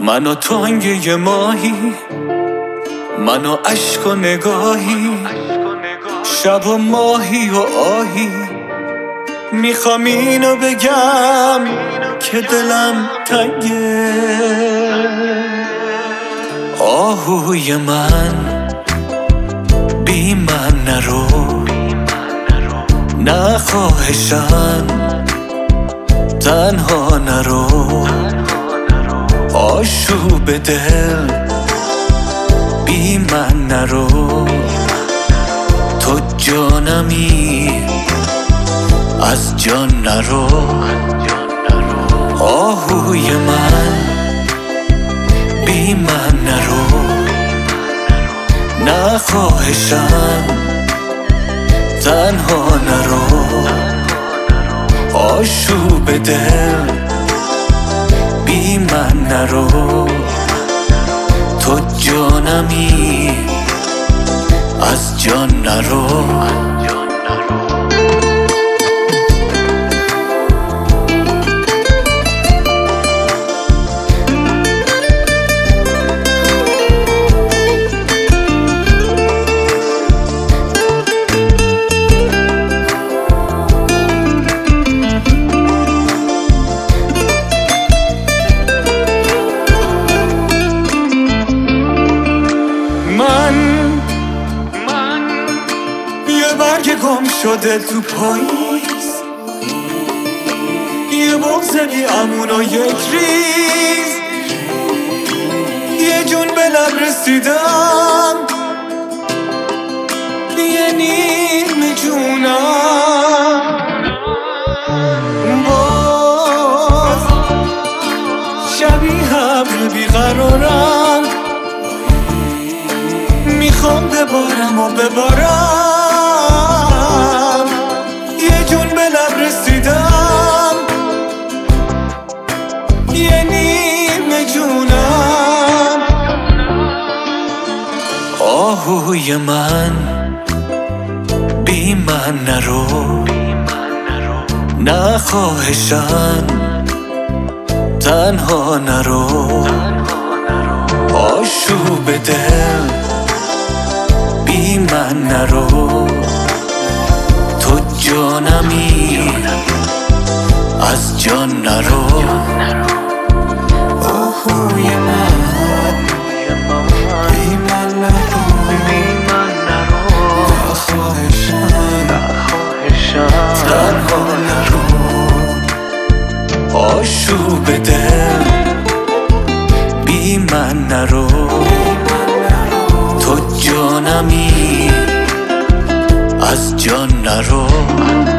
من و تنگه ماهی، من و عشق و نگاهی، شب و ماهی و آهی. میخوام اینو بگم که دلم تنگه. آهوی من بی من نرو، نه خواهشم تنها نرو. آشوب دل بی من نرو، تو جانمی از جان نرو. آهوی من بی من نرو، نه خواهشم تنها نرو. آشوب دل بی من نرو، تو جانمی از جان نرو. یه برگ گم شده تو پاییز، یه بغض بی امون و یک ریز. یه جون به لب رسیدم، یه نیم جونم. باز شبیه ابر بیقرارم، میخوام ببارم و ببارم. یه جون به لب رسیدم، یه نیم جونم. آهوی من بی من نرو، نه خواهشم تنها نرو. آشوب دل بی من نرو، تو جانمی از جان نرو. آهوی من بی من نرو، نه خواهشم تنها نرو. آشوب دل بی من نرو، تو جانمی از جان نرو.